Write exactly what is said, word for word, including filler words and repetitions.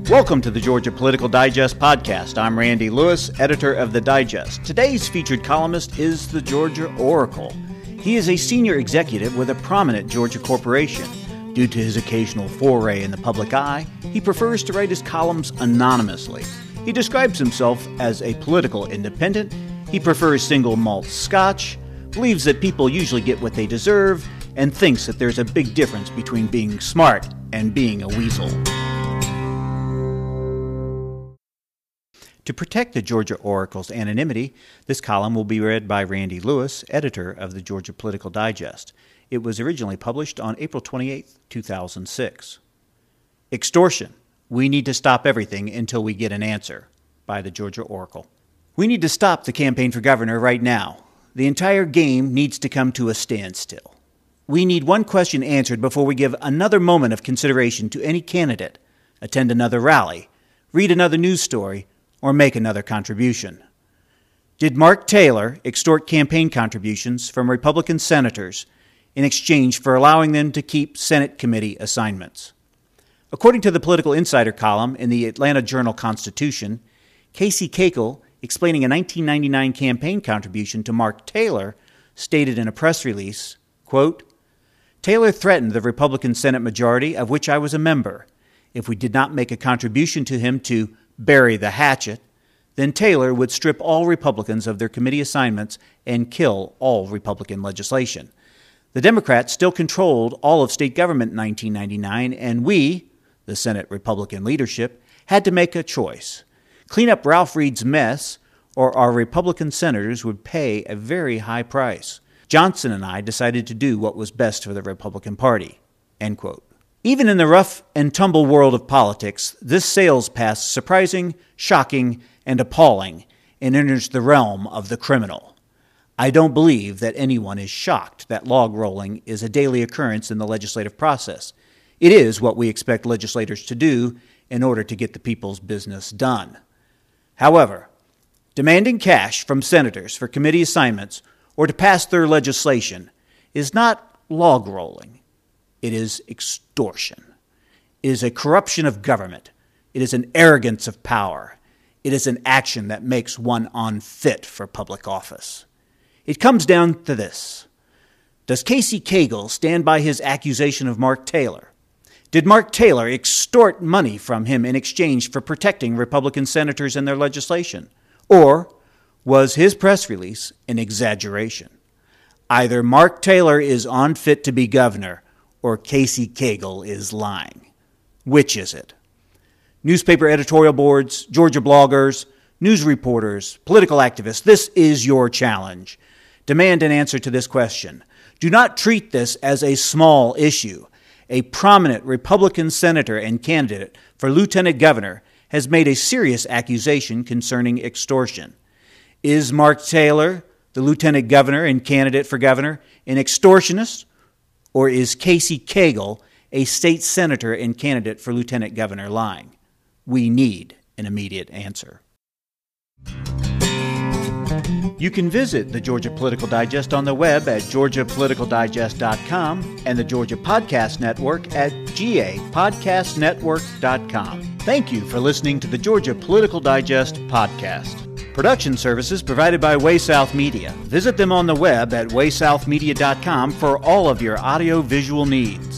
Welcome to the Georgia Political Digest podcast. I'm Randy Lewis, editor of the Digest. Today's featured columnist is the Georgia Oracle. He is a senior executive with a prominent Georgia corporation. Due to his occasional foray in the public eye, he prefers to write his columns anonymously. He describes himself as a political independent. He prefers single malt scotch, believes that people usually get what they deserve, and thinks that there's a big difference between being smart and being a weasel. To protect the Georgia Oracle's anonymity, this column will be read by Randy Lewis, editor of the Georgia Political Digest. It was originally published on April twenty-eighth, two thousand six. Extortion. We need to stop everything until we get an answer, by the Georgia Oracle. We need to stop the campaign for governor right now. The entire game needs to come to a standstill. We need one question answered before we give another moment of consideration to any candidate, attend another rally, read another news story, or make another contribution. Did Mark Taylor extort campaign contributions from Republican senators in exchange for allowing them to keep Senate committee assignments? According to the Political Insider column in the Atlanta Journal-Constitution, Casey Cagle, explaining a nineteen ninety-nine campaign contribution to Mark Taylor, stated in a press release, quote, "Taylor threatened the Republican Senate majority, of which I was a member. If we did not make a contribution to him to bury the hatchet, then Taylor would strip all Republicans of their committee assignments and kill all Republican legislation. The Democrats still controlled all of state government in nineteen ninety-nine, and we, the Senate Republican leadership, had to make a choice. Clean up Ralph Reed's mess, or our Republican senators would pay a very high price. Johnson and I decided to do what was best for the Republican Party." End quote. Even in the rough and tumble world of politics, this sails past surprising, shocking, and appalling and enters the realm of the criminal. I don't believe that anyone is shocked that log rolling is a daily occurrence in the legislative process. It is what we expect legislators to do in order to get the people's business done. However, demanding cash from senators for committee assignments or to pass their legislation is not log rolling. It is extortion. It is a corruption of government. It is an arrogance of power. It is an action that makes one unfit for public office. It comes down to this. Does Casey Cagle stand by his accusation of Mark Taylor? Did Mark Taylor extort money from him in exchange for protecting Republican senators and their legislation? Or was his press release an exaggeration? Either Mark Taylor is unfit to be governor, or Casey Cagle is lying. Which is it? Newspaper editorial boards, Georgia bloggers, news reporters, political activists, this is your challenge. Demand an answer to this question. Do not treat this as a small issue. A prominent Republican senator and candidate for lieutenant governor has made a serious accusation concerning extortion. Is Mark Taylor, the lieutenant governor and candidate for governor, an extortionist? Or is Casey Cagle, a state senator and candidate for lieutenant governor, lying? We need an immediate answer. You can visit the Georgia Political Digest on the web at georgia political digest dot com and the Georgia Podcast Network at g a podcast network dot com. Thank you for listening to the Georgia Political Digest podcast. Production services provided by Way South Media. Visit them on the web at way south media dot com for all of your audio-visual needs.